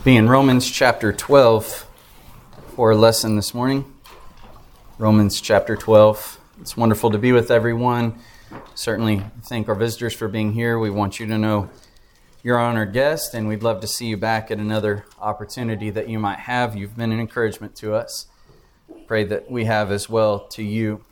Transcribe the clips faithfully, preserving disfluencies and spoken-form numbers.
Be in Romans chapter twelve for a lesson this morning. Romans chapter twelve. It's wonderful to be with everyone. Certainly thank our visitors for being here. We want you to know you're our honored guest, and we'd love to see you back at another opportunity that you might have. You've been an encouragement to us. Pray that we have as well to you.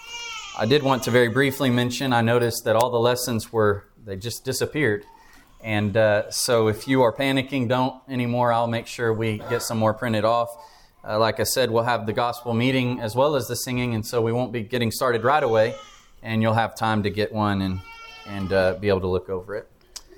I did want to very briefly mention, I noticed that all the lessons were, they just disappeared. And uh, so if you are panicking, don't anymore. I'll make sure we get some more printed off. Uh, like I said, we'll have the gospel meeting as well as the singing, and so we won't be getting started right away. And you'll have time to get one and, and uh, be able to look over it.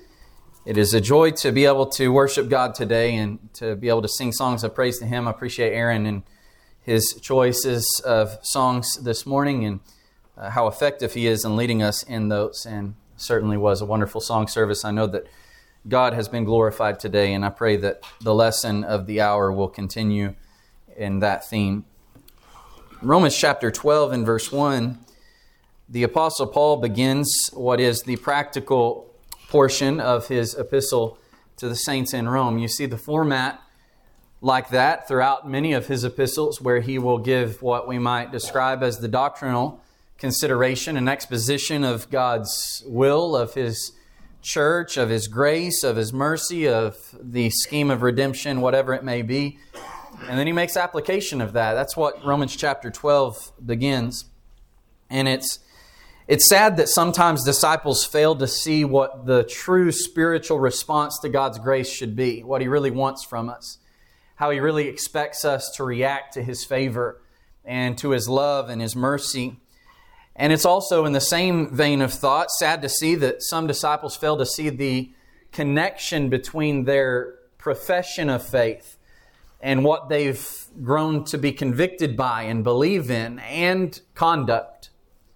It is a joy to be able to worship God today and to be able to sing songs of praise to Him. I appreciate Aaron and his choices of songs this morning and uh, how effective he is in leading us in those. And certainly was a wonderful song service. I know that God has been glorified today, and I pray that the lesson of the hour will continue in that theme. Romans chapter twelve and verse one, the Apostle Paul begins what is the practical portion of his epistle to the saints in Rome. You see the format like that throughout many of his epistles, where he will give what we might describe as the doctrinal consideration, an exposition of God's will, of His church, of His grace, of His mercy, of the scheme of redemption, whatever it may be. And then he makes application of that. That's what Romans chapter twelve begins. And it's it's sad that sometimes disciples fail to see what the true spiritual response to God's grace should be, what He really wants from us, how He really expects us to react to His favor and to His love and His mercy. And it's also in the same vein of thought, sad to see that some disciples fail to see the connection between their profession of faith and what they've grown to be convicted by and believe in, and conduct.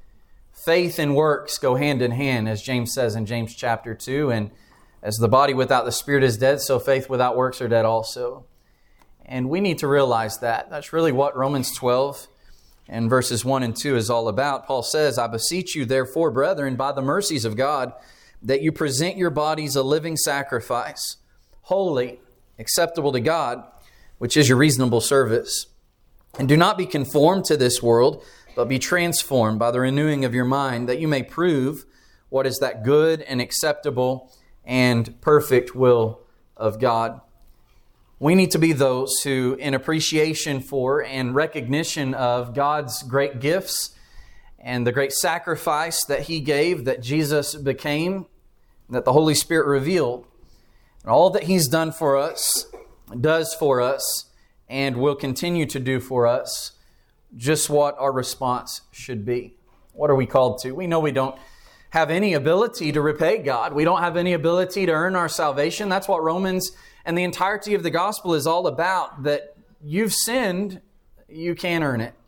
Faith and works go hand in hand, as James says in James chapter two. And as the body without the Spirit is dead, so faith without works are dead also. And we need to realize that. That's really what Romans twelve and verses one and two is all about. Paul says, I beseech you, therefore, brethren, by the mercies of God, that you present your bodies a living sacrifice, holy, acceptable to God, which is your reasonable service. And do not be conformed to this world, but be transformed by the renewing of your mind, that you may prove what is that good and acceptable and perfect will of God. We need to be those who, in appreciation for and recognition of God's great gifts and the great sacrifice that He gave, that Jesus became, that the Holy Spirit revealed, and all that He's done for us, does for us, and will continue to do for us, just what our response should be. What are we called to? We know we don't have any ability to repay God. We don't have any ability to earn our salvation. That's what Romans and the entirety of the gospel is all about, that you've sinned, you can't earn it.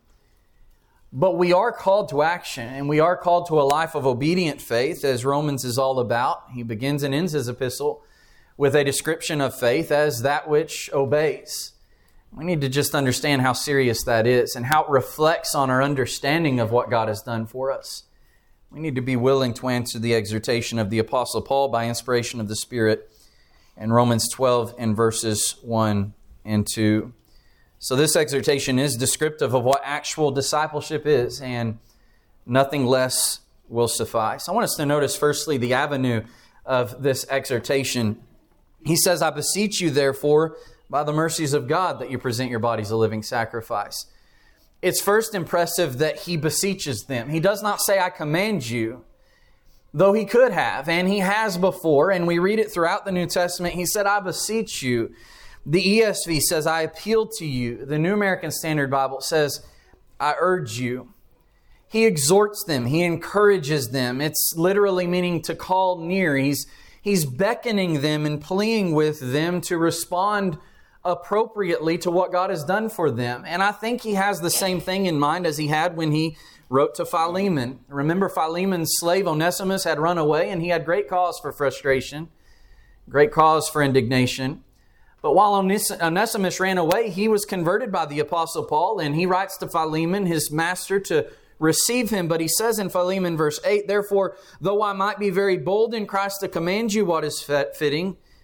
But we are called to action, and we are called to a life of obedient faith, as Romans is all about. He begins and ends his epistle with a description of faith as that which obeys. We need to just understand how serious that is and how it reflects on our understanding of what God has done for us. We need to be willing to answer the exhortation of the Apostle Paul by inspiration of the Spirit in Romans twelve and verses one and two. So this exhortation is descriptive of what actual discipleship is, and nothing less will suffice. I want us to notice firstly the avenue of this exhortation. He says, I beseech you therefore by the mercies of God that you present your bodies a living sacrifice. It's first impressive that he beseeches them. He does not say, I command you, though he could have, and he has before, and we read it throughout the New Testament. He said, I beseech you. The E S V says, I appeal to you. The New American Standard Bible says, I urge you. He exhorts them. He encourages them. It's literally meaning to call near. He's, he's beckoning them and pleading with them to respond appropriately to what God has done for them. And I think he has the same thing in mind as he had when he wrote to Philemon. Remember, Philemon's slave Onesimus had run away, and he had great cause for frustration, great cause for indignation. But while Onesimus ran away, he was converted by the Apostle Paul, and he writes to Philemon, his master, to receive him. But he says in Philemon verse eight, therefore, though I might be very bold in Christ to command you what is fitting,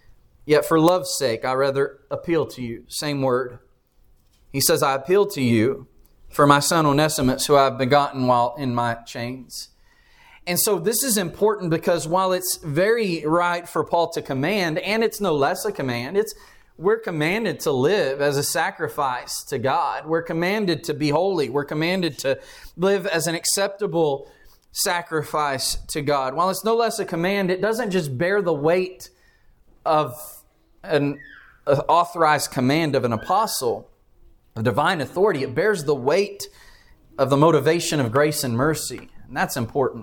Yet for love's sake, I rather appeal to you. Same word. He says, I appeal to you for my son Onesimus, who I have begotten while in my chains. And so this is important because while it's very right for Paul to command, and it's no less a command, it's we're commanded to live as a sacrifice to God. We're commanded to be holy. We're commanded to live as an acceptable sacrifice to God. While it's no less a command, it doesn't just bear the weight of an authorized command of an apostle, of divine authority. It bears the weight of the motivation of grace and mercy. And that's important.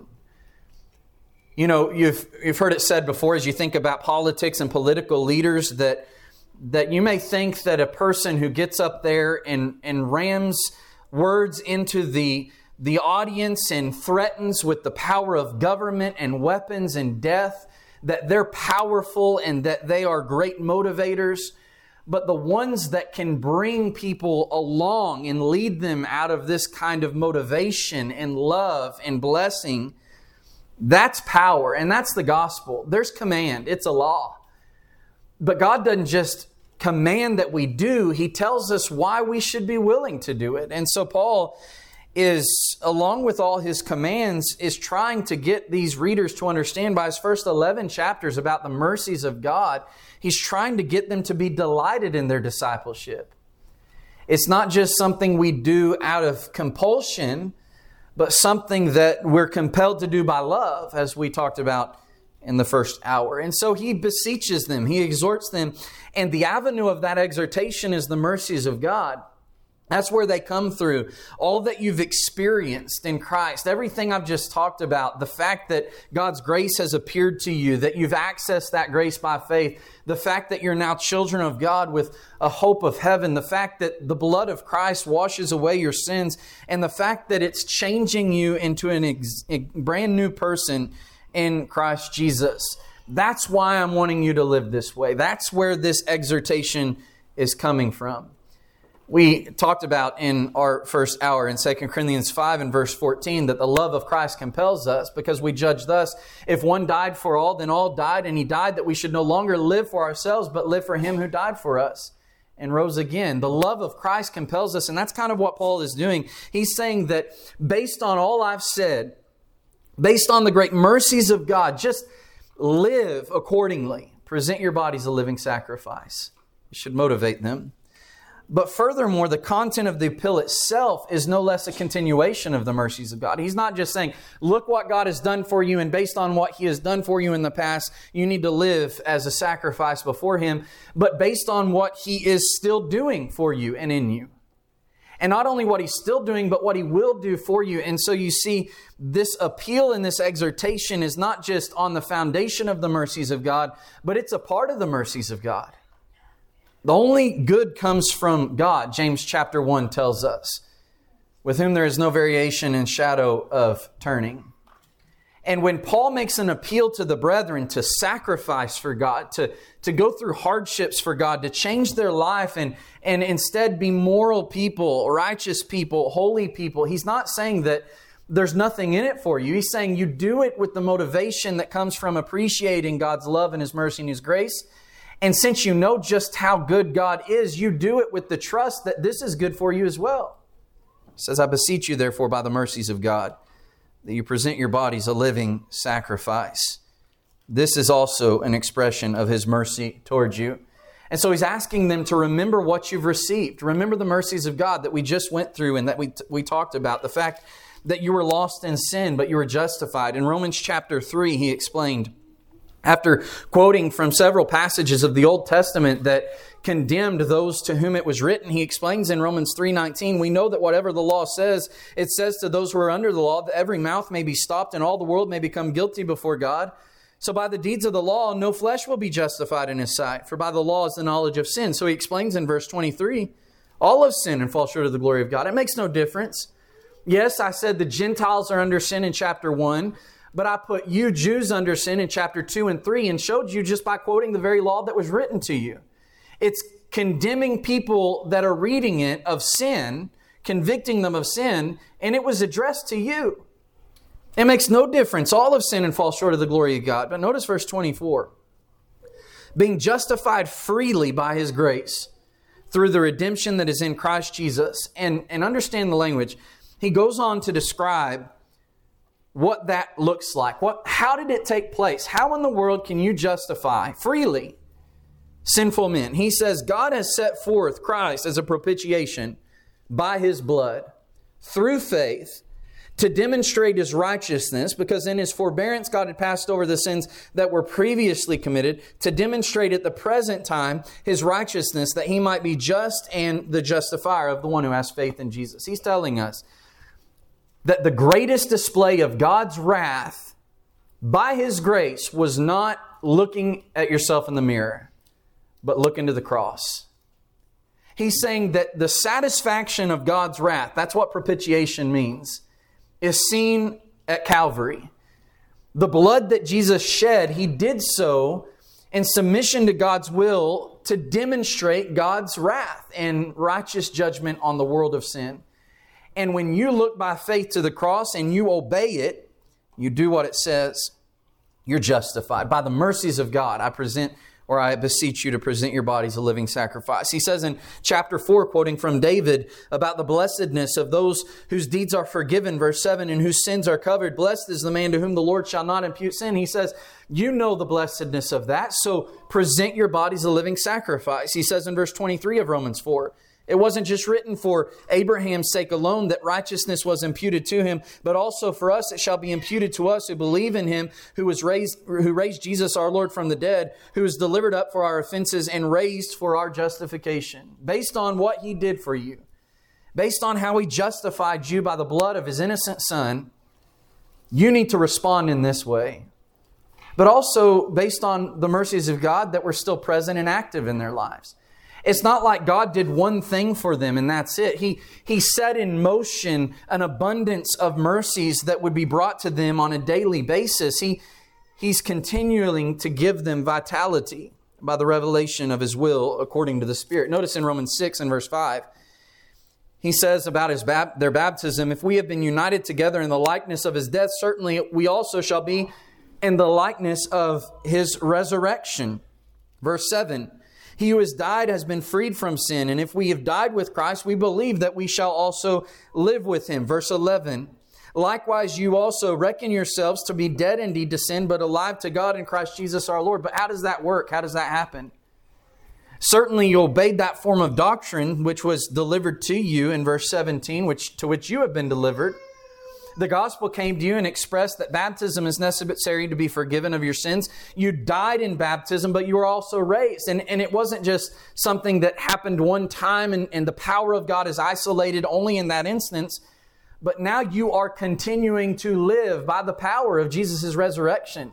You know, you've you've heard it said before as you think about politics and political leaders that that you may think that a person who gets up there and, and rams words into the, the audience and threatens with the power of government and weapons and death, that they're powerful and that they are great motivators. But the ones that can bring people along and lead them out of this kind of motivation and love and blessing, that's power, and that's the gospel. There's command. It's a law. But God doesn't just command that we do. He tells us why we should be willing to do it. And so Paul is, along with all his commands, is trying to get these readers to understand by his first eleven chapters about the mercies of God. He's trying to get them to be delighted in their discipleship. It's not just something we do out of compulsion, but something that we're compelled to do by love, as we talked about in the first hour. And so he beseeches them, he exhorts them, and the avenue of that exhortation is the mercies of God. That's where they come through. All that you've experienced in Christ, everything I've just talked about, the fact that God's grace has appeared to you, that you've accessed that grace by faith, the fact that you're now children of God with a hope of heaven, the fact that the blood of Christ washes away your sins, and the fact that it's changing you into an ex- a brand new person in Christ Jesus. That's why I'm wanting you to live this way. That's where this exhortation is coming from. We talked about in our first hour in Second Corinthians five and verse fourteen that the love of Christ compels us because we judge thus, if one died for all, then all died, and He died that we should no longer live for ourselves, but live for Him who died for us and rose again. The love of Christ compels us, and that's kind of what Paul is doing. He's saying that based on all I've said, based on the great mercies of God, just live accordingly. Present your bodies a living sacrifice. It should motivate them. But furthermore, the content of the appeal itself is no less a continuation of the mercies of God. He's not just saying, look what God has done for you, and based on what He has done for you in the past, you need to live as a sacrifice before Him, but based on what He is still doing for you and in you. And not only what He's still doing, but what He will do for you. And so you see, this appeal and this exhortation is not just on the foundation of the mercies of God, but it's a part of the mercies of God. The only good comes from God, James chapter one tells us, with whom there is no variation and shadow of turning. And when Paul makes an appeal to the brethren to sacrifice for God, to, to go through hardships for God, to change their life and, and instead be moral people, righteous people, holy people, he's not saying that there's nothing in it for you. He's saying you do it with the motivation that comes from appreciating God's love and His mercy and His grace. And since you know just how good God is, you do it with the trust that this is good for you as well. He says, I beseech you, therefore, by the mercies of God, that you present your bodies a living sacrifice. This is also an expression of His mercy towards you. And so He's asking them to remember what you've received. Remember the mercies of God that we just went through and that we, we talked about. The fact that you were lost in sin, but you were justified. In Romans chapter three, he explained, after quoting from several passages of the Old Testament that condemned those to whom it was written, he explains in Romans three nineteen, we know that whatever the law says, it says to those who are under the law, that every mouth may be stopped and all the world may become guilty before God. So by the deeds of the law, no flesh will be justified in His sight, for by the law is the knowledge of sin. So he explains in verse twenty-three, all have sinned and fall short of the glory of God. It makes no difference. Yes, I said the Gentiles are under sin in chapter one, but I put you Jews under sin in chapter two and three and showed you just by quoting the very law that was written to you. It's condemning people that are reading it of sin, convicting them of sin, and it was addressed to you. It makes no difference. All have sinned and fall short of the glory of God. But notice verse twenty-four. being justified freely by His grace through the redemption that is in Christ Jesus. And, and understand the language. He goes on to describe what that looks like. What, how did it take place? How in the world can you justify freely sinful men? He says, God has set forth Christ as a propitiation by His blood through faith to demonstrate His righteousness, because in His forbearance God had passed over the sins that were previously committed, to demonstrate at the present time His righteousness, that He might be just and the justifier of the one who has faith in Jesus. He's telling us that the greatest display of God's wrath by His grace was not looking at yourself in the mirror, but look into the cross. He's saying that the satisfaction of God's wrath, that's what propitiation means, is seen at Calvary. The blood that Jesus shed, He did so in submission to God's will to demonstrate God's wrath and righteous judgment on the world of sin. And when you look by faith to the cross and you obey it, you do what it says, you're justified. By the mercies of God, I present or I beseech you to present your bodies a living sacrifice. He says in chapter four, quoting from David, about the blessedness of those whose deeds are forgiven, verse seven, and whose sins are covered. Blessed is the man to whom the Lord shall not impute sin. He says, you know the blessedness of that, so present your bodies a living sacrifice. He says in verse twenty-three of Romans four, it wasn't just written for Abraham's sake alone that righteousness was imputed to him, but also for us it shall be imputed to us who believe in Him, who was raised, who raised Jesus our Lord from the dead, who was delivered up for our offenses and raised for our justification. Based on what He did for you, based on how He justified you by the blood of His innocent Son, you need to respond in this way. But also based on the mercies of God that were still present and active in their lives. It's not like God did one thing for them and that's it. He, he set in motion an abundance of mercies that would be brought to them on a daily basis. He, he's continuing to give them vitality by the revelation of His will according to the Spirit. Notice in Romans six and verse five, he says about his bab- their baptism, if we have been united together in the likeness of His death, certainly we also shall be in the likeness of His resurrection. Verse seven, He who has died has been freed from sin. And if we have died with Christ, we believe that we shall also live with Him. Verse eleven. Likewise, you also reckon yourselves to be dead indeed to sin, but alive to God in Christ Jesus our Lord. But how does that work? How does that happen? Certainly you obeyed that form of doctrine which was delivered to you in verse seventeen, which to which you have been delivered. The gospel came to you and expressed that baptism is necessary to be forgiven of your sins. You died in baptism, but you were also raised. And, and it wasn't just something that happened one time and, and the power of God is isolated only in that instance. But now you are continuing to live by the power of Jesus' resurrection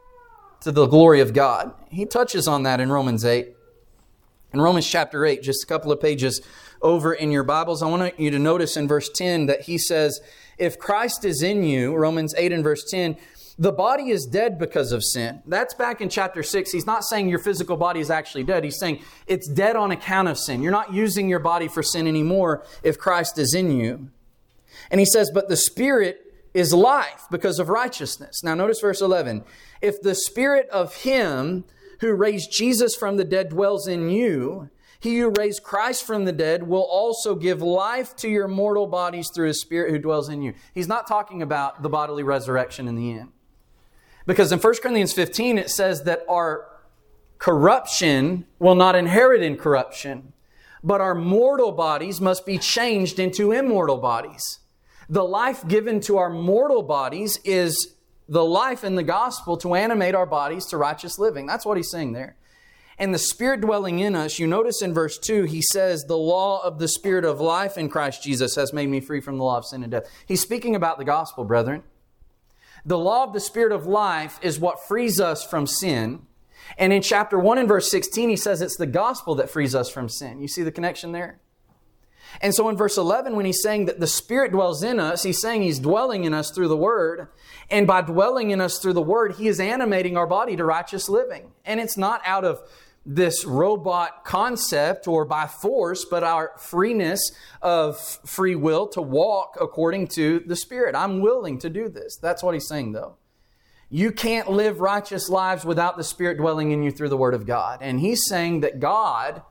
to the glory of God. He touches on that in Romans eight. In Romans chapter eight, just a couple of pages over in your Bibles, I want you to notice in verse ten that he says, if Christ is in you, Romans eight and verse ten, the body is dead because of sin. That's back in chapter six. He's not saying your physical body is actually dead. He's saying it's dead on account of sin. You're not using your body for sin anymore if Christ is in you. And he says, but the Spirit is life because of righteousness. Now notice verse eleven. If the Spirit of Him who raised Jesus from the dead dwells in you, He who raised Christ from the dead will also give life to your mortal bodies through His Spirit who dwells in you. He's not talking about the bodily resurrection in the end. Because in First Corinthians fifteen, it says that our corruption will not inherit in corruption, but our mortal bodies must be changed into immortal bodies. The life given to our mortal bodies is the life in the gospel to animate our bodies to righteous living. That's what he's saying there. And the Spirit dwelling in us, you notice in verse two, he says, the law of the Spirit of life in Christ Jesus has made me free from the law of sin and death. He's speaking about the gospel, brethren. The law of the Spirit of life is what frees us from sin. And in chapter one and verse sixteen, he says it's the gospel that frees us from sin. You see the connection there? And so in verse eleven, when he's saying that the Spirit dwells in us, he's saying He's dwelling in us through the Word. And by dwelling in us through the Word, He is animating our body to righteous living. And it's not out of this robot concept or by force, but our freeness of free will to walk according to the Spirit. I'm willing to do this. That's what he's saying, though. You can't live righteous lives without the Spirit dwelling in you through the Word of God. And He's saying that God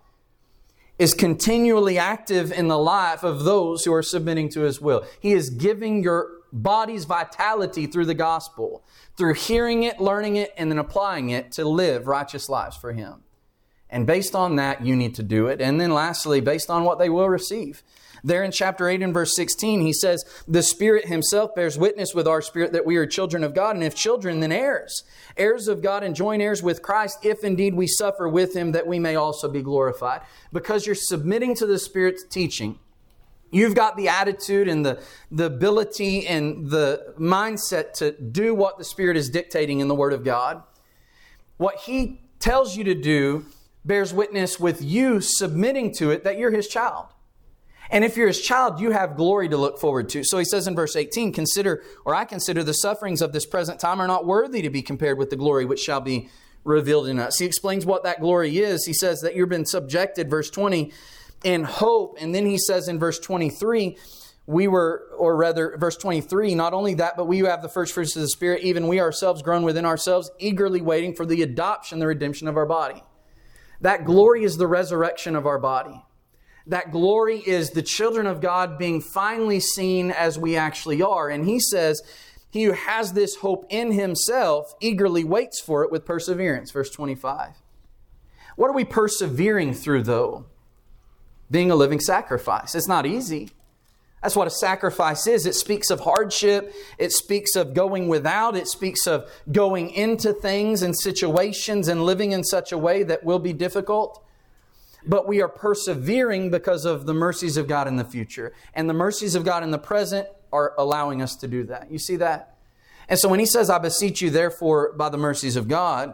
is continually active in the life of those who are submitting to His will. He is giving your body's vitality through the gospel, through hearing it, learning it, and then applying it to live righteous lives for Him. And based on that, you need to do it. And then lastly, based on what they will receive. There in chapter eight and verse sixteen, he says, the Spirit Himself bears witness with our spirit that we are children of God. And if children, then heirs. Heirs of God and joint heirs with Christ, if indeed we suffer with Him, that we may also be glorified. Because you're submitting to the Spirit's teaching, you've got the attitude and the, the ability and the mindset to do what the Spirit is dictating in the Word of God. What He tells you to do bears witness with you submitting to it that you're His child. And if you're His child, you have glory to look forward to. So he says in verse eighteen, consider, or I consider the sufferings of this present time are not worthy to be compared with the glory which shall be revealed in us. He explains what that glory is. He says that you've been subjected, verse twenty, in hope. And then he says in verse twenty-three, we were, or rather, verse twenty-three, not only that, but we who have the first fruits of the Spirit, even we ourselves grown within ourselves, eagerly waiting for the adoption, the redemption of our body. That glory is the resurrection of our body. That glory is the children of God being finally seen as we actually are. And he says, he who has this hope in himself eagerly waits for it with perseverance. Verse twenty-five. What are we persevering through, though? Being a living sacrifice. It's not easy. That's what a sacrifice is. It speaks of hardship. It speaks of going without. It speaks of going into things and situations and living in such a way that will be difficult. But we are persevering because of the mercies of God in the future. And the mercies of God in the present are allowing us to do that. You see that? And so when he says, I beseech you therefore by the mercies of God,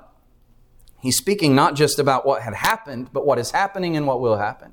he's speaking not just about what had happened, but what is happening and what will happen.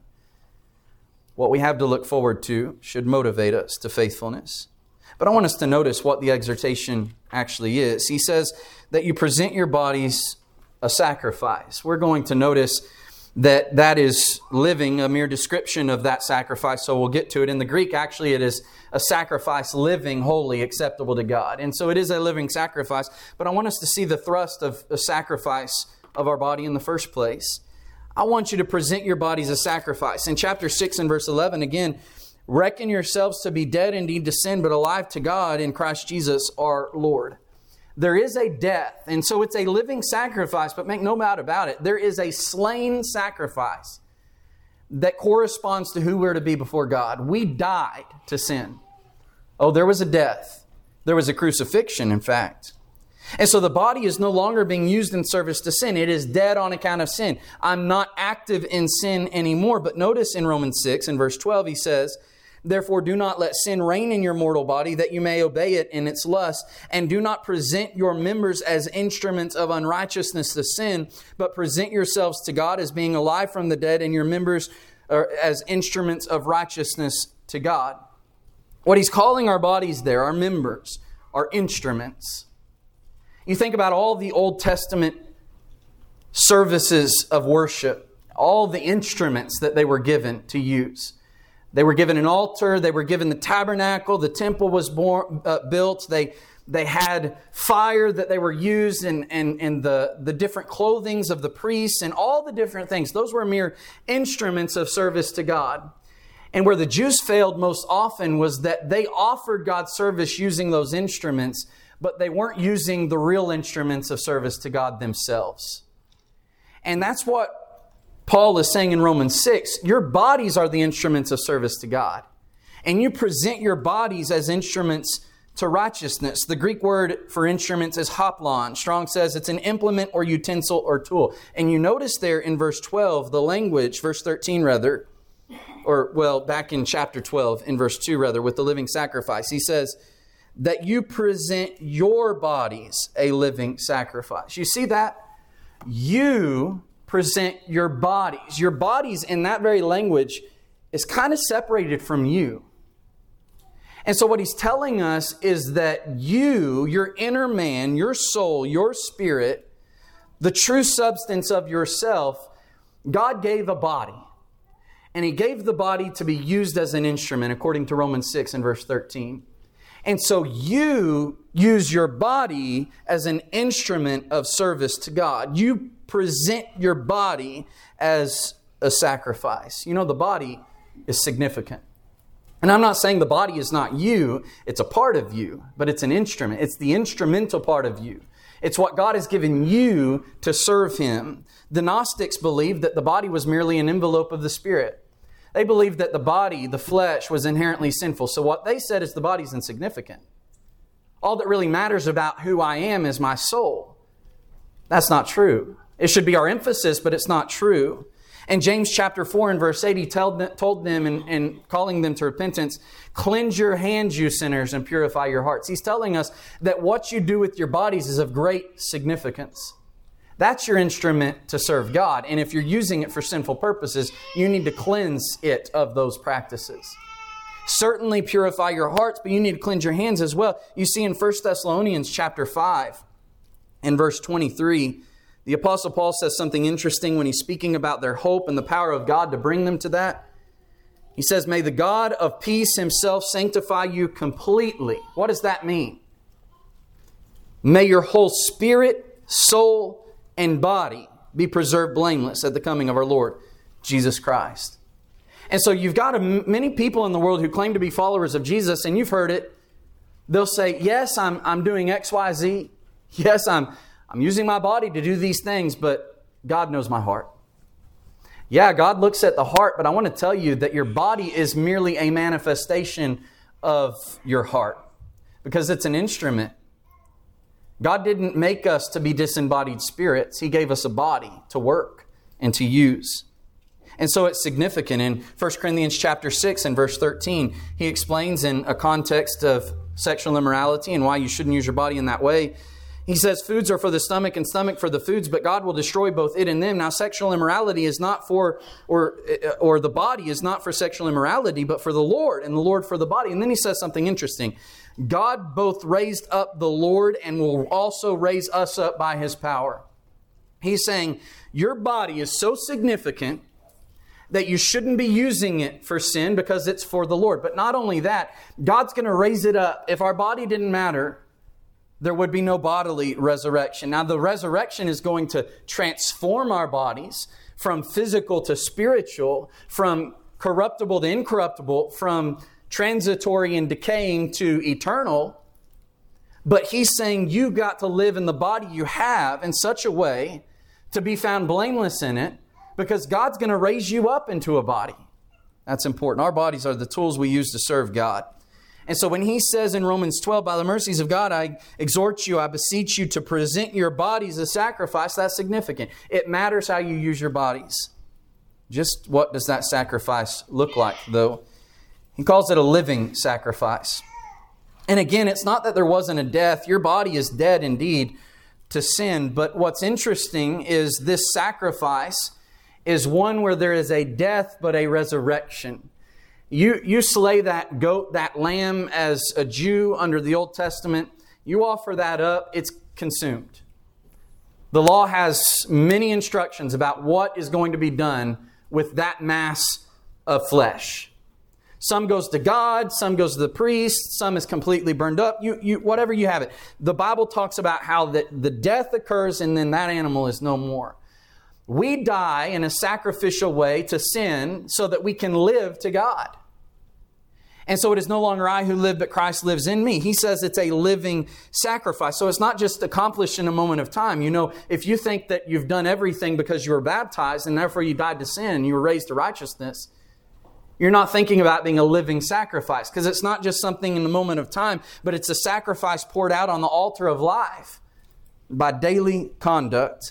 What we have to look forward to should motivate us to faithfulness. But I want us to notice what the exhortation actually is. He says that you present your bodies a sacrifice. We're going to notice that that is living, a mere description of that sacrifice, so we'll get to it. In the Greek, actually, it is a sacrifice living, holy, acceptable to God. And so it is a living sacrifice, but I want us to see the thrust of the sacrifice of our body in the first place. I want you to present your bodies a sacrifice. In chapter six and verse eleven, again, reckon yourselves to be dead indeed to sin, but alive to God in Christ Jesus our Lord. There is a death, and so it's a living sacrifice, but make no doubt about it. There is a slain sacrifice that corresponds to who we're to be before God. We died to sin. Oh, there was a death. There was a crucifixion, in fact. And so the body is no longer being used in service to sin. It is dead on account of sin. I'm not active in sin anymore. But notice in Romans six and verse twelve, he says, therefore, do not let sin reign in your mortal body, that you may obey it in its lust. And do not present your members as instruments of unrighteousness to sin, but present yourselves to God as being alive from the dead, and your members are as instruments of righteousness to God. What he's calling our bodies there, our members, are instruments. You think about all the Old Testament services of worship, all the instruments that they were given to use. They were given an altar. They were given the tabernacle. The temple was born, uh, built. They they had fire that they were used and and and the the different clothings of the priests and all the different things. Those were mere instruments of service to God. And where the Jews failed most often was that they offered God service using those instruments, but they weren't using the real instruments of service to God themselves. And that's what Paul is saying in Romans six, your bodies are the instruments of service to God. And you present your bodies as instruments to righteousness. The Greek word for instruments is hoplon. Strong says it's an implement or utensil or tool. And you notice there in verse twelve, the language, verse thirteen rather, or well, back in chapter twelve, in verse two rather, with the living sacrifice. He says that you present your bodies a living sacrifice. You see that? You present your bodies. Your bodies in that very language is kind of separated from you. And so what he's telling us is that you, your inner man, your soul, your spirit, the true substance of yourself, God gave a body. And He gave the body to be used as an instrument, according to Romans six and verse thirteen. And so you use your body as an instrument of service to God. You present your body as a sacrifice. You know, the body is significant. And I'm not saying the body is not you. It's a part of you, but it's an instrument. It's the instrumental part of you. It's what God has given you to serve Him. The Gnostics believed that the body was merely an envelope of the Spirit. They believed that the body, the flesh, was inherently sinful. So what they said is the body's insignificant. All that really matters about who I am is my soul. That's not true. It should be our emphasis, but it's not true. In James chapter four and verse eight, he told them, told them in, in calling them to repentance, cleanse your hands, you sinners, and purify your hearts. He's telling us that what you do with your bodies is of great significance. That's your instrument to serve God. And if you're using it for sinful purposes, you need to cleanse it of those practices. Certainly purify your hearts, but you need to cleanse your hands as well. You see in First Thessalonians chapter five and verse twenty-three, the Apostle Paul says something interesting when he's speaking about their hope and the power of God to bring them to that. He says, may the God of peace Himself sanctify you completely. What does that mean? May your whole spirit, soul, and body be preserved blameless at the coming of our Lord Jesus Christ. And so you've got a, many people in the world who claim to be followers of Jesus, and you've heard it. They'll say, yes, I'm, I'm doing X, Y, Z. Yes, I'm, I'm using my body to do these things, but God knows my heart. Yeah, God looks at the heart, but I want to tell you that your body is merely a manifestation of your heart because it's an instrument. God didn't make us to be disembodied spirits. He gave us a body to work and to use. And so it's significant. In First Corinthians chapter six and verse thirteen, he explains in a context of sexual immorality and why you shouldn't use your body in that way. He says, foods are for the stomach and stomach for the foods, but God will destroy both it and them. Now, sexual immorality is not for, or, or the body is not for sexual immorality, but for the Lord, and the Lord for the body. And then he says something interesting. God both raised up the Lord and will also raise us up by His power. He's saying, your body is so significant that you shouldn't be using it for sin because it's for the Lord. But not only that, God's going to raise it up. If our body didn't matter, there would be no bodily resurrection. Now, the resurrection is going to transform our bodies from physical to spiritual, from corruptible to incorruptible, from transitory and decaying to eternal. But He's saying you've got to live in the body you have in such a way to be found blameless in it, because God's going to raise you up into a body. That's important. Our bodies are the tools we use to serve God. And so when he says in Romans twelve, by the mercies of God, I exhort you, I beseech you to present your bodies as sacrifice, that's significant. It matters how you use your bodies. Just what does that sacrifice look like, though? He calls it a living sacrifice. And again, it's not that there wasn't a death. Your body is dead indeed to sin. But what's interesting is this sacrifice is one where there is a death but a resurrection. You, you slay that goat, that lamb as a Jew under the Old Testament. You offer that up, it's consumed. The law has many instructions about what is going to be done with that mass of flesh. Some goes to God, some goes to the priest, some is completely burned up. You, you, whatever you have it. The Bible talks about how that the death occurs and then that animal is no more. We die in a sacrificial way to sin so that we can live to God. And so it is no longer I who live, but Christ lives in me. He says it's a living sacrifice. So it's not just accomplished in a moment of time. You know, if you think that you've done everything because you were baptized and therefore you died to sin and you were raised to righteousness, you're not thinking about being a living sacrifice, because it's not just something in the moment of time, but it's a sacrifice poured out on the altar of life by daily conduct.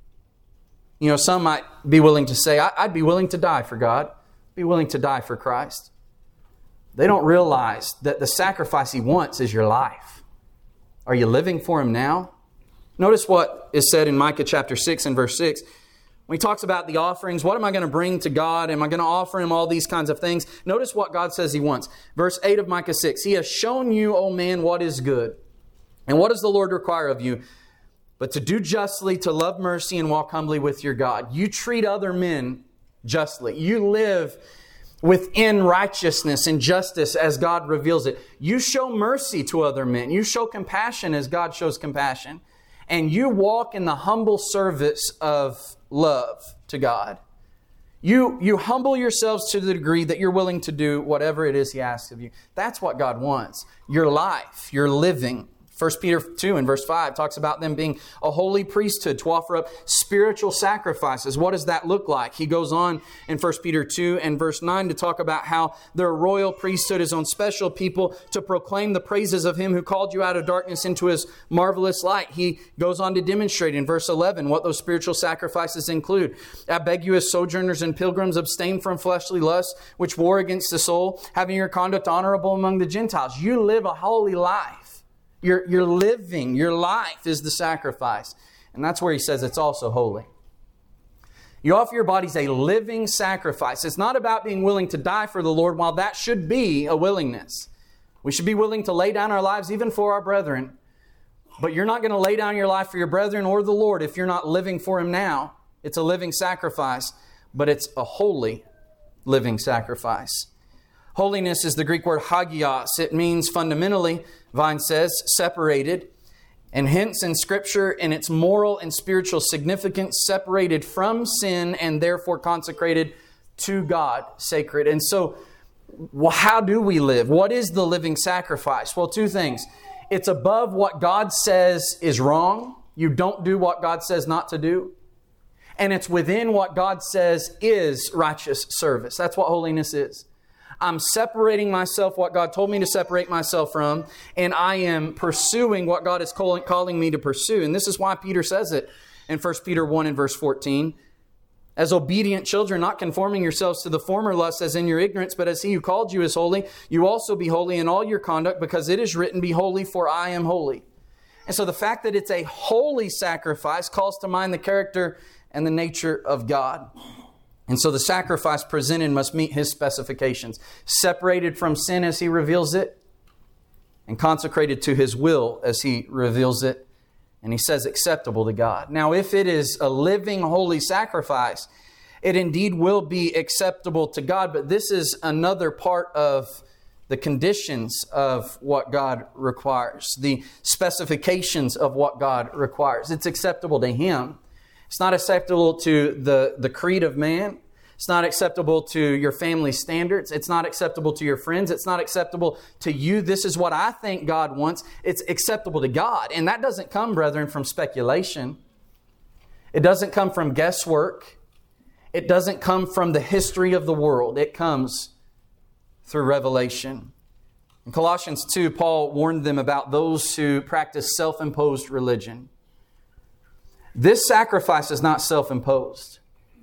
You know, some might be willing to say, I'd be willing to die for God, be willing to die for Christ. They don't realize that the sacrifice He wants is your life. Are you living for Him now? Notice what is said in Micah chapter six and verse six. When he talks about the offerings, what am I going to bring to God? Am I going to offer Him all these kinds of things? Notice what God says He wants. Verse eight of Micah six. He has shown you, O man, what is good. And what does the Lord require of you? But to do justly, to love mercy, and walk humbly with your God. You treat other men justly. You live within righteousness and justice as God reveals it. You show mercy to other men. You show compassion as God shows compassion. And you walk in the humble service of love to God. You, you humble yourselves to the degree that you're willing to do whatever it is He asks of you. That's what God wants. Your life, your living. First Peter two and verse five talks about them being a holy priesthood to offer up spiritual sacrifices. What does that look like? He goes on in First Peter two and verse nine to talk about how their royal priesthood is on special people to proclaim the praises of Him who called you out of darkness into His marvelous light. He goes on to demonstrate in verse eleven what those spiritual sacrifices include. I beg you as sojourners and pilgrims, abstain from fleshly lusts which war against the soul, having your conduct honorable among the Gentiles. You live a holy life. You're, you're living, your life is the sacrifice. And that's where he says it's also holy. You offer your bodies a living sacrifice. It's not about being willing to die for the Lord, while that should be a willingness. We should be willing to lay down our lives even for our brethren. But you're not going to lay down your life for your brethren or the Lord if you're not living for Him now. It's a living sacrifice, but it's a holy living sacrifice. Holiness is the Greek word hagios. It means fundamentally, Vine says, separated. And hence in Scripture, in its moral and spiritual significance, separated from sin and therefore consecrated to God, sacred. And so, well, how do we live? What is the living sacrifice? Well, two things. It's above what God says is wrong. You don't do what God says not to do. And it's within what God says is righteous service. That's what holiness is. I'm separating myself, what God told me to separate myself from, and I am pursuing what God is calling, calling me to pursue. And this is why Peter says it in First Peter one and verse fourteen. As obedient children, not conforming yourselves to the former lusts as in your ignorance, but as He who called you is holy, you also be holy in all your conduct, because it is written, be holy, for I am holy. And so the fact that it's a holy sacrifice calls to mind the character and the nature of God. And so the sacrifice presented must meet His specifications. Separated from sin as He reveals it, and consecrated to His will as He reveals it. And He says acceptable to God. Now, if it is a living, holy sacrifice, it indeed will be acceptable to God. But this is another part of the conditions of what God requires. The specifications of what God requires. It's acceptable to Him. It's not acceptable to the, the creed of man. It's not acceptable to your family standards. It's not acceptable to your friends. It's not acceptable to you. This is what I think God wants. It's acceptable to God. And that doesn't come, brethren, from speculation. It doesn't come from guesswork. It doesn't come from the history of the world. It comes through revelation. In Colossians two, Paul warned them about those who practice self-imposed religion. This sacrifice is not self-imposed.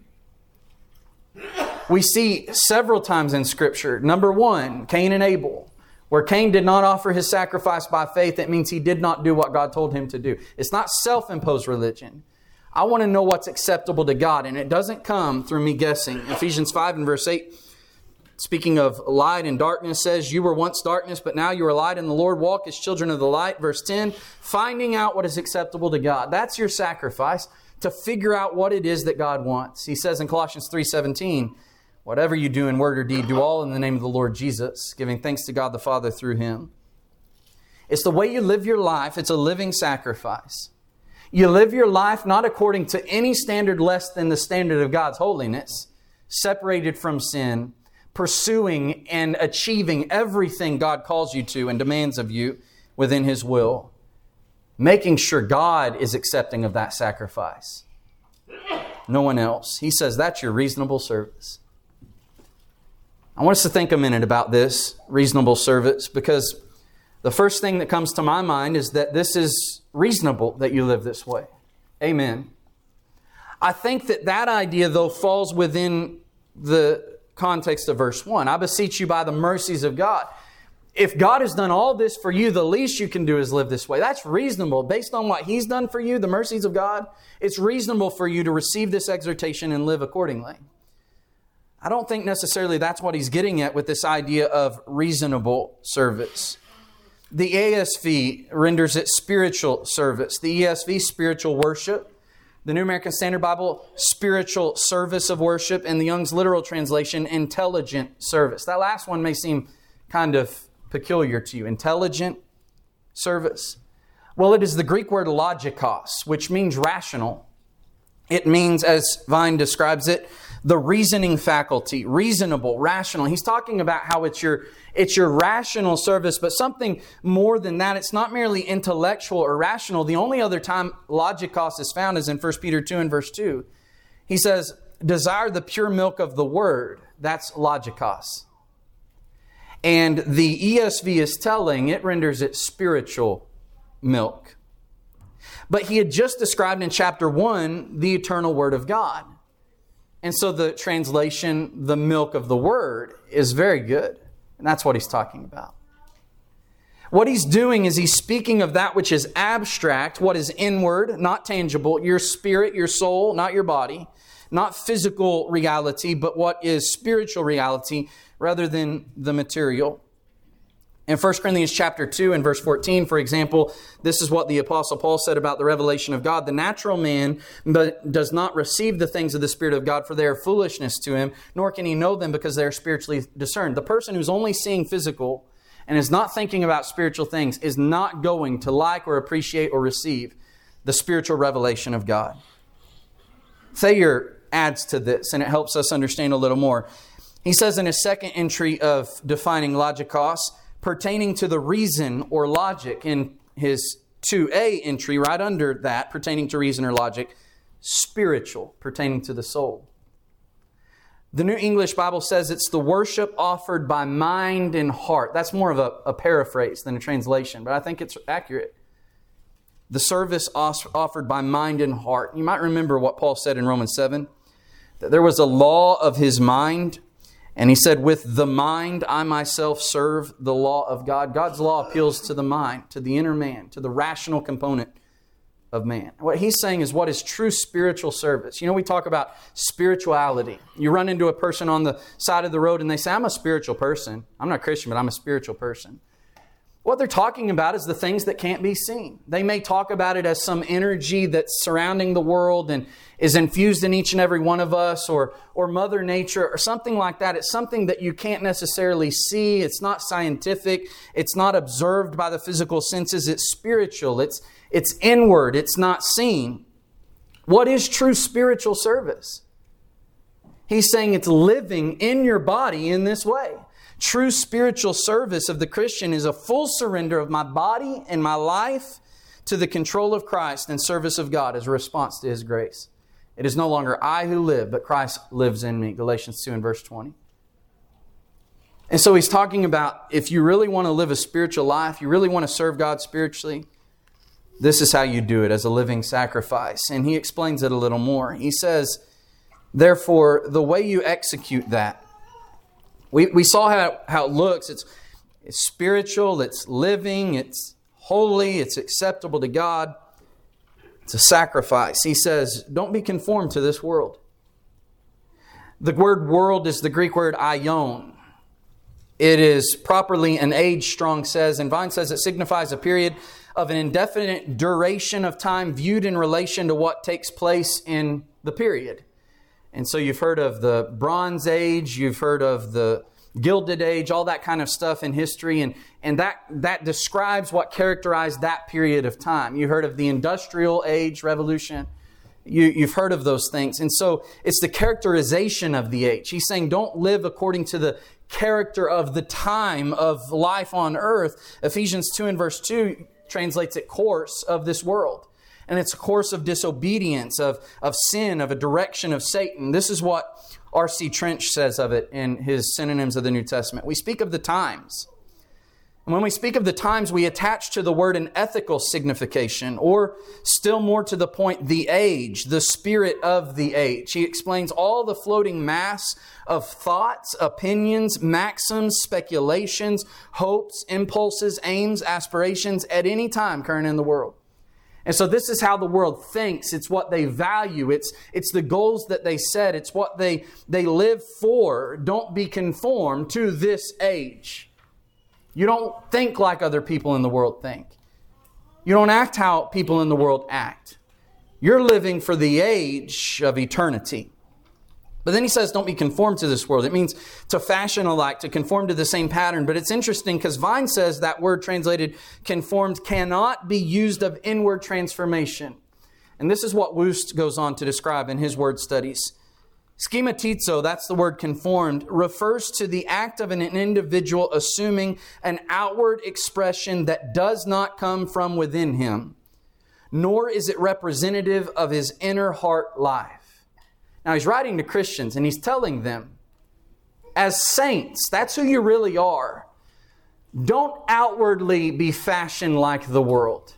We see several times in Scripture. Number one, Cain and Abel. Where Cain did not offer his sacrifice by faith, it means he did not do what God told him to do. It's not self-imposed religion. I want to know what's acceptable to God, and it doesn't come through me guessing. Ephesians five and verse eight, speaking of light and darkness, says, you were once darkness, but now you are light in the Lord. Walk as children of the light. Verse ten, finding out what is acceptable to God. That's your sacrifice, to figure out what it is that God wants. He says in Colossians three seventeen, whatever you do in word or deed, do all in the name of the Lord Jesus, giving thanks to God the Father through Him. It's the way you live your life. It's a living sacrifice. You live your life not according to any standard less than the standard of God's holiness, separated from sin, pursuing and achieving everything God calls you to and demands of you within His will. Making sure God is accepting of that sacrifice. No one else. He says that's your reasonable service. I want us to think a minute about this reasonable service, because the first thing that comes to my mind is that this is reasonable that you live this way. Amen. I think that that idea, though, falls within the context of verse one. I beseech you by the mercies of God. If God has done all this for you, the least you can do is live this way. That's reasonable. Based on what He's done for you, the mercies of God, it's reasonable for you to receive this exhortation and live accordingly. I don't think necessarily that's what he's getting at with this idea of reasonable service. The A S V renders it spiritual service. The E S V, spiritual worship. The New American Standard Bible, spiritual service of worship. And the Young's literal translation, intelligent service. That last one may seem kind of peculiar to you. Intelligent service. Well, it is the Greek word logikos, which means rational. It means, as Vine describes it, the reasoning faculty, reasonable, rational. He's talking about how it's your, it's your rational service, but something more than that. It's not merely intellectual or rational. The only other time logikos is found is in First Peter two and verse two. He says, desire the pure milk of the word. That's logikos. And the E S V is telling, it renders it spiritual milk. But he had just described in chapter one the eternal Word of God. And so the translation, the milk of the Word, is very good. And that's what he's talking about. What he's doing is he's speaking of that which is abstract, what is inward, not tangible, your spirit, your soul, not your body, not physical reality, but what is spiritual reality rather than the material. In First Corinthians chapter two and verse fourteen, for example, this is what the Apostle Paul said about the revelation of God. The natural man but does not receive the things of the Spirit of God, for they are foolishness to him, nor can he know them because they are spiritually discerned. The person who's only seeing physical and is not thinking about spiritual things is not going to like or appreciate or receive the spiritual revelation of God. Thayer adds to this, and it helps us understand a little more. He says in his second entry of defining logikos, pertaining to the reason or logic. In his two A entry, right under that, pertaining to reason or logic, spiritual, pertaining to the soul. The New English Bible says it's the worship offered by mind and heart. That's more of a, a paraphrase than a translation, but I think it's accurate. The service offered by mind and heart. You might remember what Paul said in Romans seven, that there was a law of his mind. And he said, with the mind, I myself serve the law of God. God's law appeals to the mind, to the inner man, to the rational component of man. What he's saying is what is true spiritual service. You know, we talk about spirituality. You run into a person on the side of the road and they say, I'm a spiritual person. I'm not a Christian, but I'm a spiritual person. What they're talking about is the things that can't be seen. They may talk about it as some energy that's surrounding the world and is infused in each and every one of us, or, or Mother Nature or something like that. It's something that you can't necessarily see. It's not scientific. It's not observed by the physical senses. It's spiritual. It's, it's inward. It's not seen. What is true spiritual service? He's saying it's living in your body in this way. True spiritual service of the Christian is a full surrender of my body and my life to the control of Christ and service of God as a response to His grace. It is no longer I who live, but Christ lives in me. Galatians two and verse twenty. And so he's talking about if you really want to live a spiritual life, you really want to serve God spiritually, this is how you do it, as a living sacrifice. And he explains it a little more. He says, therefore, the way you execute that, We we saw how, how it looks. It's, it's spiritual, it's living, it's holy, it's acceptable to God. It's a sacrifice. He says, don't be conformed to this world. The word world is the Greek word aion. It is properly an age, Strong says, and Vine says it signifies a period of an indefinite duration of time viewed in relation to what takes place in the period. And so you've heard of the Bronze Age, you've heard of the Gilded Age, all that kind of stuff in history. And, and that, that describes what characterized that period of time. You heard of the Industrial Age revolution. You, you've heard of those things. And so it's the characterization of the age. He's saying don't live according to the character of the time of life on earth. Ephesians two and verse two translates it course of this world. And it's a course of disobedience, of, of sin, of a direction of Satan. This is what R C Trench says of it in his Synonyms of the New Testament. We speak of the times. And when we speak of the times, we attach to the word an ethical signification, or still more to the point, the age, the spirit of the age. He explains all the floating mass of thoughts, opinions, maxims, speculations, hopes, impulses, aims, aspirations at any time current in the world. And so this is how the world thinks. It's what they value. It's, it's the goals that they set. It's what they, they live for. Don't be conformed to this age. You don't think like other people in the world think. You don't act how people in the world act. You're living for the age of eternity. But then he says, don't be conformed to this world. It means to fashion alike, to conform to the same pattern. But it's interesting because Vine says that word translated conformed cannot be used of inward transformation. And this is what Woost goes on to describe in his word studies. Schematizo, that's the word conformed, refers to the act of an individual assuming an outward expression that does not come from within him, nor is it representative of his inner heart life. Now, he's writing to Christians and he's telling them, as saints, that's who you really are. Don't outwardly be fashioned like the world.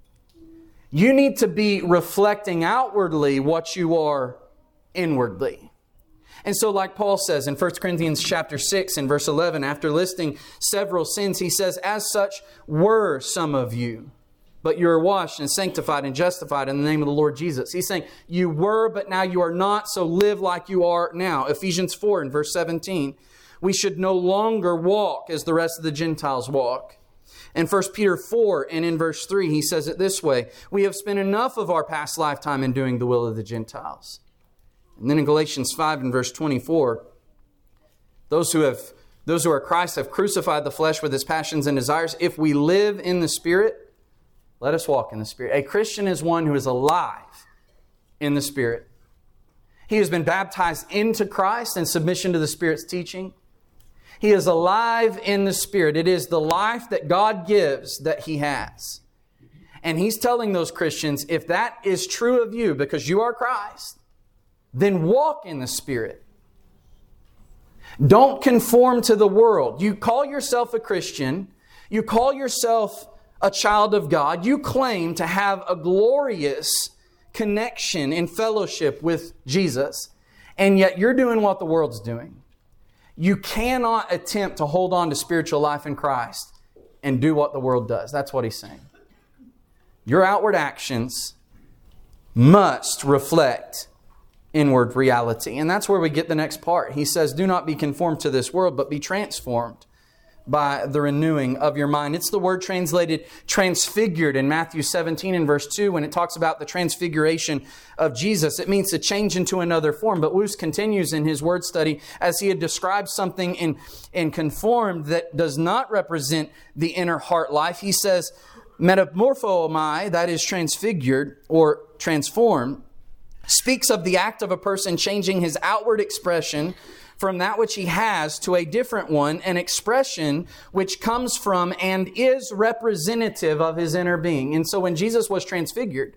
You need to be reflecting outwardly what you are inwardly. And so, like Paul says in First Corinthians chapter six and verse eleven, after listing several sins, he says, as such were some of you. But you are washed and sanctified and justified in the name of the Lord Jesus. He's saying, you were, but now you are not, so live like you are now. Ephesians four and verse seventeen. We should no longer walk as the rest of the Gentiles walk. In First Peter four and in verse three, he says it this way. We have spent enough of our past lifetime in doing the will of the Gentiles. And then in Galatians five and verse twenty-four, those who have, those who are Christ have crucified the flesh with its passions and desires. If we live in the Spirit, let us walk in the Spirit. A Christian is one who is alive in the Spirit. He has been baptized into Christ in submission to the Spirit's teaching. He is alive in the Spirit. It is the life that God gives that He has. And He's telling those Christians, if that is true of you because you are Christ, then walk in the Spirit. Don't conform to the world. You call yourself a Christian. You call yourself a child of God. You claim to have a glorious connection and fellowship with Jesus, and yet you're doing what the world's doing. You cannot attempt to hold on to spiritual life in Christ and do what the world does. That's what he's saying. Your outward actions must reflect inward reality. And that's where we get the next part. He says, do not be conformed to this world, but be transformed by the renewing of your mind. It's the word translated transfigured in Matthew seventeen and verse two when it talks about the transfiguration of Jesus. It means to change into another form. But Woos continues in his word study as he had described something in, in conformed that does not represent the inner heart life. He says, metamorphomai, that is transfigured or transformed, speaks of the act of a person changing his outward expression from that which he has to a different one, an expression which comes from and is representative of his inner being. And so when Jesus was transfigured,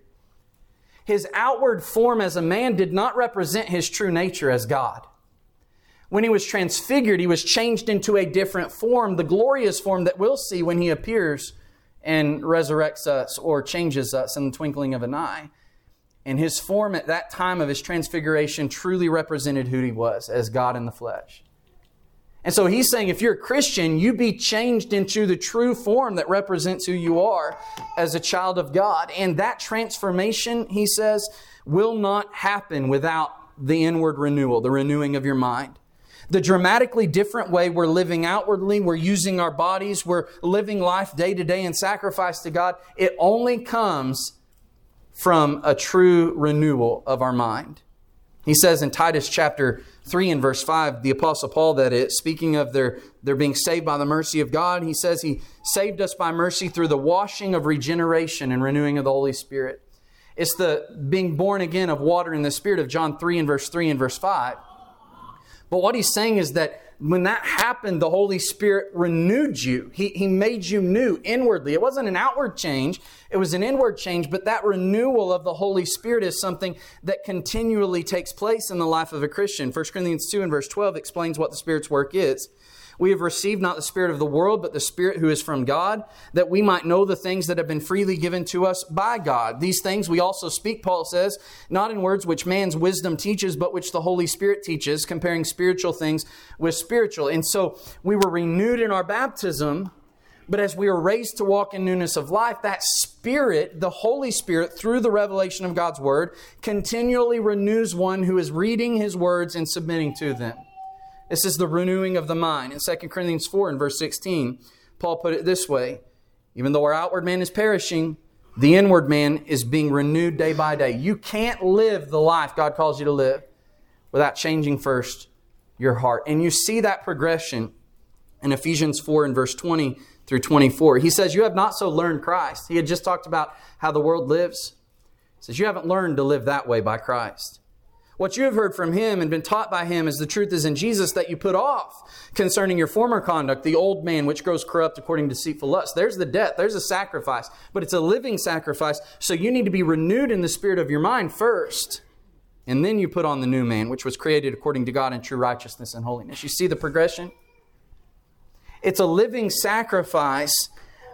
his outward form as a man did not represent his true nature as God. When he was transfigured, he was changed into a different form, the glorious form that we'll see when he appears and resurrects us or changes us in the twinkling of an eye. And his form at that time of his transfiguration truly represented who he was as God in the flesh. And so he's saying if you're a Christian, you be changed into the true form that represents who you are as a child of God. And that transformation, he says, will not happen without the inward renewal, the renewing of your mind. The dramatically different way we're living outwardly, we're using our bodies, we're living life day to day in sacrifice to God, it only comes from a true renewal of our mind. He says in Titus chapter three and verse five, the Apostle Paul that is, speaking of their, their being saved by the mercy of God, he says He saved us by mercy through the washing of regeneration and renewing of the Holy Spirit. It's the being born again of water and the Spirit of John three and verse three and verse five. But what he's saying is that when that happened, the Holy Spirit renewed you. He, he made you new inwardly. It wasn't an outward change. It was an inward change. But that renewal of the Holy Spirit is something that continually takes place in the life of a Christian. First Corinthians two and verse twelve explains what the Spirit's work is. We have received not the spirit of the world, but the Spirit who is from God, that we might know the things that have been freely given to us by God. These things we also speak, Paul says, not in words which man's wisdom teaches, but which the Holy Spirit teaches, comparing spiritual things with spiritual. And so we were renewed in our baptism, but as we were raised to walk in newness of life, that Spirit, the Holy Spirit, through the revelation of God's Word, continually renews one who is reading His words and submitting to them. This is the renewing of the mind. In Second Corinthians four and verse sixteen, Paul put it this way, even though our outward man is perishing, The inward man is being renewed day by day. You can't live the life God calls you to live without changing first your heart. And you see that progression in Ephesians four and verse twenty through twenty-four. He says, you have not so learned Christ. He had just talked about how the world lives. He says, you haven't learned to live that way by Christ. What you have heard from Him and been taught by Him as the truth is in Jesus, that you put off concerning your former conduct, the old man which grows corrupt according to deceitful lust. There's the death. There's a sacrifice. But it's a living sacrifice. So you need to be renewed in the spirit of your mind first. And then you put on the new man, which was created according to God in true righteousness and holiness. You see the progression? It's a living sacrifice,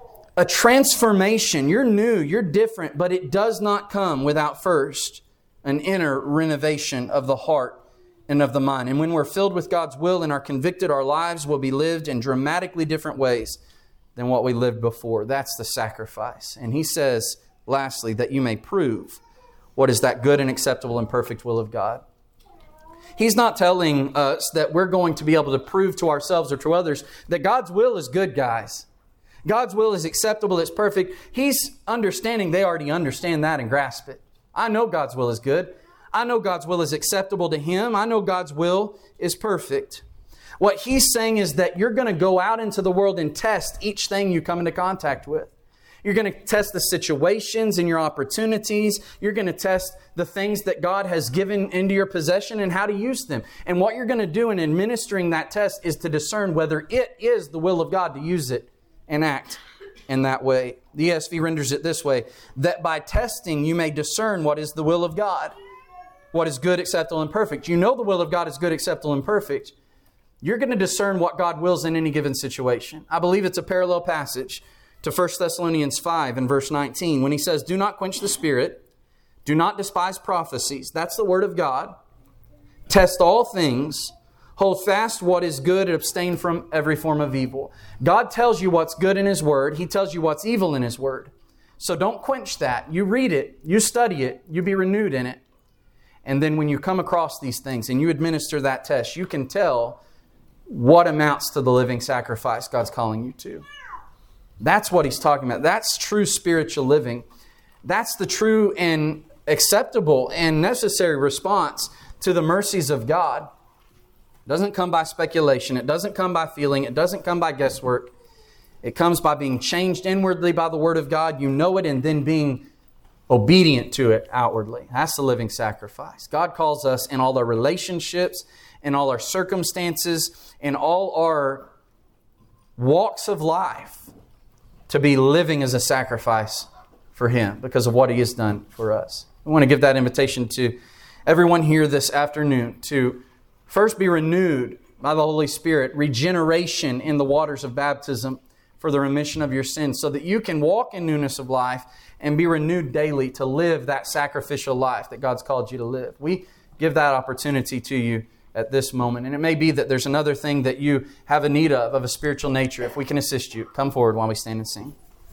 a transformation. You're new, you're different, but it does not come without first an inner renovation of the heart and of the mind. And when we're filled with God's will and are convicted, our lives will be lived in dramatically different ways than what we lived before. That's the sacrifice. And He says, lastly, that you may prove what is that good and acceptable and perfect will of God. He's not telling us that we're going to be able to prove to ourselves or to others that God's will is good, guys. God's will is acceptable, it's perfect. He's understanding they already understand that and grasp it. I know God's will is good. I know God's will is acceptable to Him. I know God's will is perfect. What He's saying is that you're going to go out into the world and test each thing you come into contact with. You're going to test the situations and your opportunities. You're going to test the things that God has given into your possession and how to use them. And what you're going to do in administering that test is to discern whether it is the will of God to use it and act in that way. The E S V renders it this way, that by testing you may discern what is the will of God, what is good, acceptable, and perfect. You know the will of God is good, acceptable, and perfect. You're going to discern what God wills in any given situation. I believe it's a parallel passage to First Thessalonians five and verse nineteen when he says, do not quench the Spirit, do not despise prophecies. That's the Word of God. Test all things, hold fast what is good, and abstain from every form of evil. God tells you what's good in His Word. He tells you what's evil in His Word. So don't quench that. You read it, you study it, you be renewed in it. And then when you come across these things and you administer that test, you can tell what amounts to the living sacrifice God's calling you to. That's what He's talking about. That's true spiritual living. That's the true and acceptable and necessary response to the mercies of God. It doesn't come by speculation. It doesn't come by feeling. It doesn't come by guesswork. It comes by being changed inwardly by the Word of God. You know it, and then being obedient to it outwardly. That's the living sacrifice. God calls us in all our relationships, in all our circumstances, in all our walks of life to be living as a sacrifice for Him because of what He has done for us. I want to give that invitation to everyone here this afternoon to first be renewed by the Holy Spirit, regeneration in the waters of baptism for the remission of your sins so that you can walk in newness of life and be renewed daily to live that sacrificial life that God's called you to live. We give that opportunity to you at this moment. And it may be that there's another thing that you have a need of, of a spiritual nature. If we can assist you, come forward while we stand and sing.